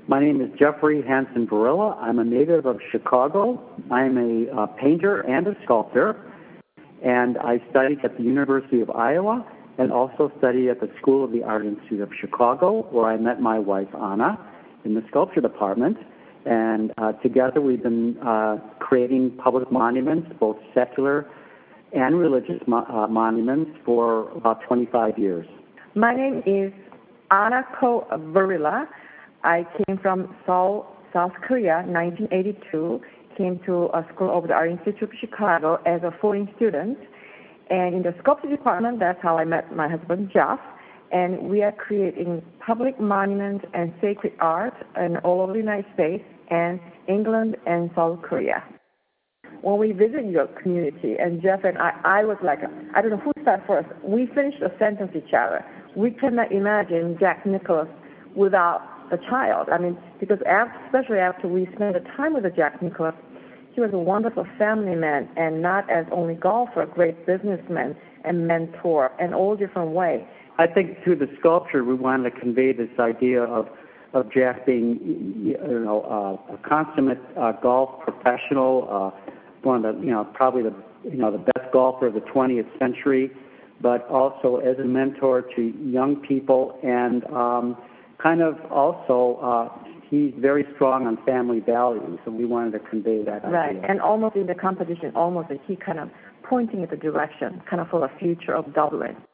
My name is Jeffrey Hansen Varilla. I'm a native of Chicago. I'm a painter and a sculptor, and I studied at the University of Iowa and also studied at the School of the Art Institute of Chicago, where I met my wife, Anna, in the sculpture department. And together we've been creating public monuments, both secular and religious monuments, for about 25 years. My name is Anna Ko Varilla. I came from Seoul, South Korea, 1982. Came to a School of the Art Institute of Chicago as a foreign student. And in the sculpture department, that's how I met my husband, Jeff. And we are creating public monuments and sacred art in all over the United States and England and South Korea. When we visit your community, and Jeff and I was like, I don't know who started first. We finished a sentence each other. We cannot imagine Jack Nicklaus without a child. I mean, because especially after we spent the time with the Jack Nicklaus, he was a wonderful family man, and not as only golfer, a great businessman and mentor in all different ways. I think through the sculpture we wanted to convey this idea of Jack being, a consummate golf professional, one of the, probably the best golfer of the 20th century, but also as a mentor to young people, and kind of also he's very strong on family values, and we wanted to convey that idea. Right, and almost in the competition, almost he kind of pointing at the direction, kind of for the future of Dublin.